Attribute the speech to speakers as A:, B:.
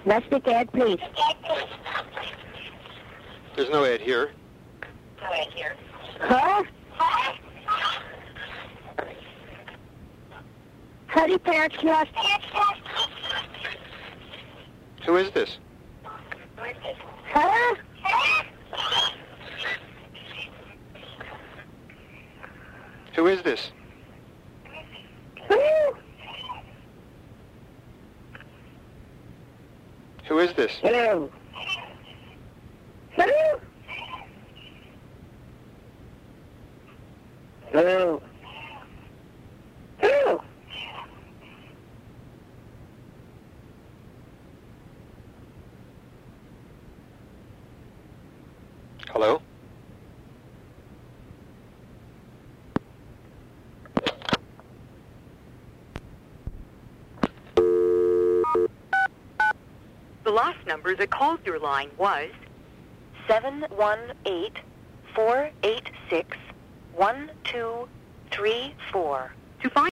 A: Domestic ad, please.
B: There's no ad here.
A: Huh? How do you pronounce your
B: Who is this?
A: Huh?
B: Who is this? Who is this?
A: Hello. Hello. Hello. Hello.
B: Hello?
C: The last number that called your line was 718-486-1234. To find